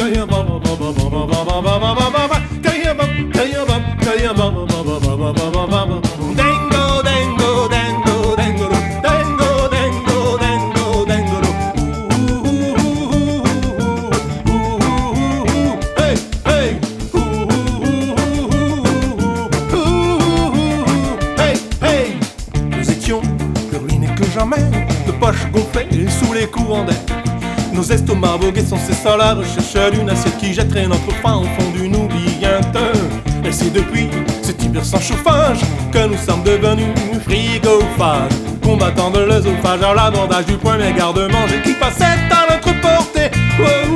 de poches gonflées sous les courants d'air. Nos estomacs vogués sans cesse à la recherche d'une assiette qui jetterait notre faim au fond d'une oubliette. Et c'est depuis cet hiver sans chauffage que nous sommes devenus frigophages, combattant de l'œsophage à l'abordage du premier garde-manger qui passait à notre portée. Ouais,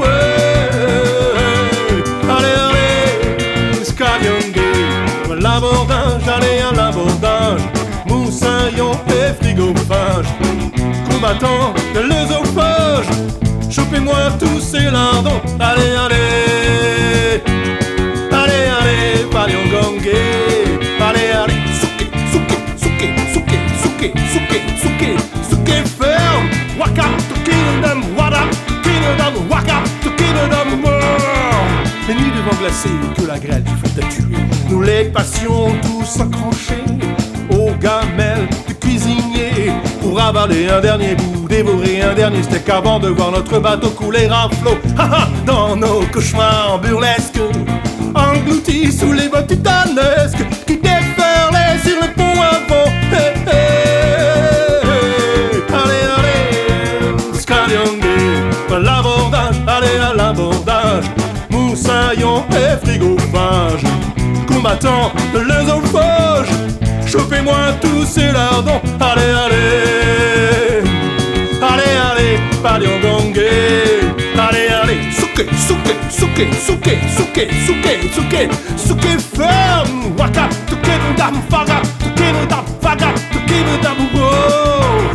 ouais. Allez, allez, Scaliongue, l'abordage, allez à l'abordage, moussaillon et frigophage, combattant de l'œsophage. Chopez-moi tous ces lardons, allez, allez, allez, allez, Paliangongue, allez, allez, souké, souké, souké, souké, souké, souké, souké, souké, ferme, waka, to kingdom, wada, kingdom, waka, to kingdom, world. Les nuits de vent glacé que la grêle du feu t'a tué, nous les passions tous encranchés aux gamelles du cuisinier pour avaler un dernier bout, dévorer un dernier steak avant de voir notre bateau couler à flot. Dans nos cauchemars burlesques, engloutis sous les bottes titanesques qui déferlaient sur le pont avant. Hey, hey, hey. Allez, allez, Scaliongue, l'abordage, allez à l'abordage, moussaillon et frigophage, combattant de l'œsophage. Chopez-moi tous ces lardons, allez, allez, allez, allez, Paliangongue, allez, allez, souké, souké, souké, souké, souké, souké, souké, souké, ferme, waka, tukidam, faga, tukidam, faga, tukidam, wow.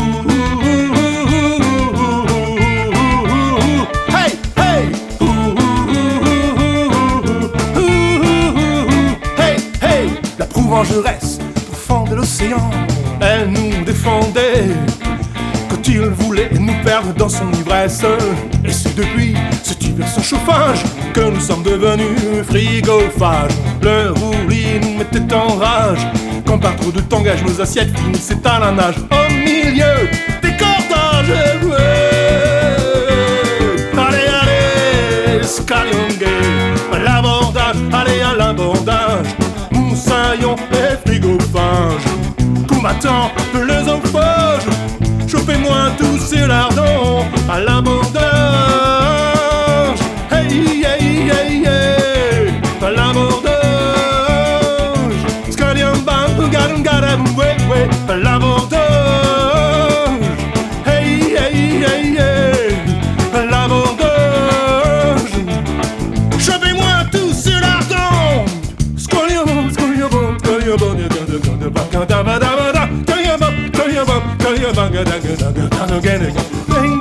Hey, hey, hey, hey, la Prouvengeresse de l'océan, elle nous défendait quand il voulait nous perdre dans son ivresse. Et c'est depuis cet hiver sans chauffage que nous sommes devenus frigophages. Le roulis nous mettait en rage quand par trop de tangage nos assiettes finissaient à la nage au milieu des cordages. Allez, allez, Scaliongue, l'abordage, allez à l'abordage, moussaillon et frigophage, combattant de l'œsophage. Chopez-moi tous ces lardons à l'abordage. Hey, hey, hey, hey, à l'abordage. Scaliamba, garungaram, ouais, ouais, à l'abordage. Hey, hey, hey, hey, à l'abordage. Chopez-moi tous ces lardons. Bang